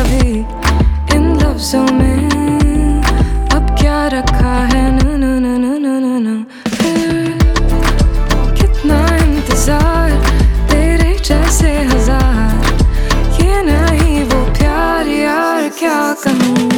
कभी इन लफ्जों में अब क्या रखा है न न न न न न न फिर कितना इंतजार तेरे जैसे हजार, ये नहीं वो प्यार यार क्या कहूँ।